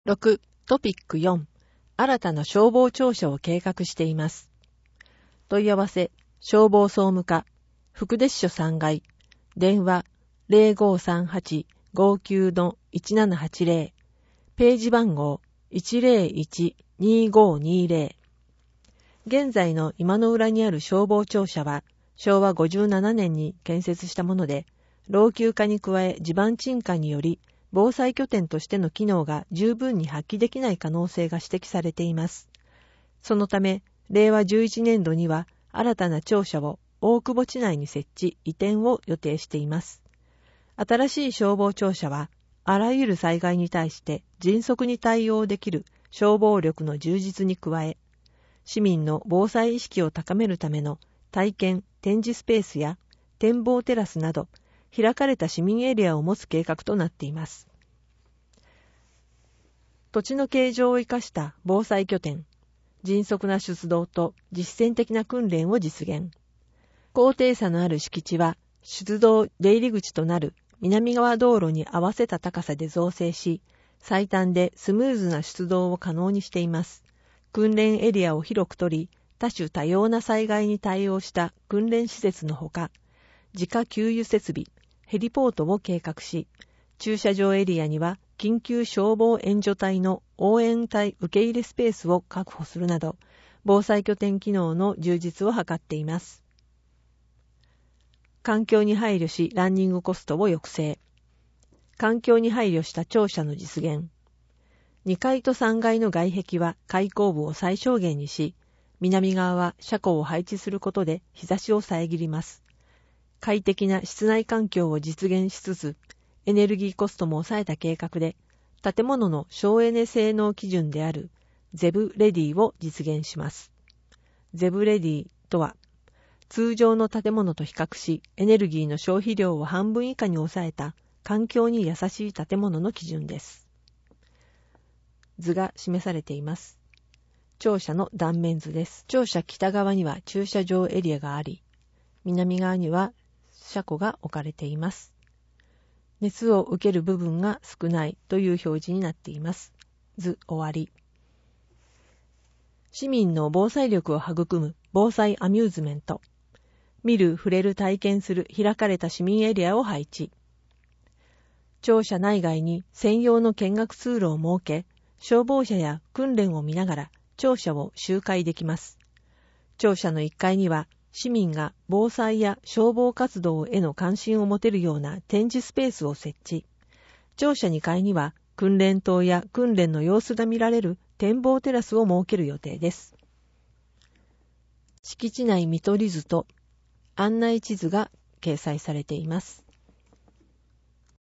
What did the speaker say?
6. トピック4。新たな消防庁舎を計画しています。問い合わせ、消防総務課、福田支所3階、電話 0538-59-1780、ページ番号 101-2520。現在の今の浦にある消防庁舎は、昭和57年に建設したもので、老朽化に加え地盤沈下により、防災拠点としての機能が十分に発揮できない可能性が指摘されています。そのため、令和11年度には新たな庁舎を大久保地内に設置、移転を予定しています。新しい消防庁舎は、あらゆる災害に対して迅速に対応できる消防力の充実に加え、市民の防災意識を高めるための体験・展示スペースや展望テラスなど、開かれた市民エリアを持つ計画となっています。土地の形状を生かした防災拠点、迅速な出動と実践的な訓練を実現。高低差のある敷地は、出動出入り口となる南側道路に合わせた高さで造成し、最短でスムーズな出動を可能にしています。訓練エリアを広く取り、多種多様な災害に対応した訓練施設のほか、自家給油設備、ヘリポートを計画し、駐車場エリアには緊急消防援助隊の応援隊受け入れスペースを確保するなど、防災拠点機能の充実を図っています。環境に配慮しランニングコストを抑制。環境に配慮した庁舎の実現。2階と3階の外壁は開口部を最小限にし、南側は車庫を配置することで日差しを遮ります。快適な室内環境を実現しつつ、エネルギーコストも抑えた計画で、建物の省エネ性能基準であるゼブレディを実現します。ゼブレディとは、通常の建物と比較し、エネルギーの消費量を半分以下に抑えた環境に優しい建物の基準です。図が示されています。庁舎の断面図です。庁舎北側には駐車場エリアがあり、南側には車庫が置かれています。熱を受ける部分が少ないという表示になっています。図終わり。市民の防災力を育む防災アミューズメント。見る、触れる、体験する開かれた市民エリアを配置。庁舎内外に専用の見学通路を設け、消防車や訓練を見ながら庁舎を周回できます。庁舎の1階には市民が防災や消防活動への関心を持てるような展示スペースを設置。庁舎2階には訓練棟や訓練の様子が見られる展望テラスを設ける予定です。敷地内見取り図と案内地図が掲載されています。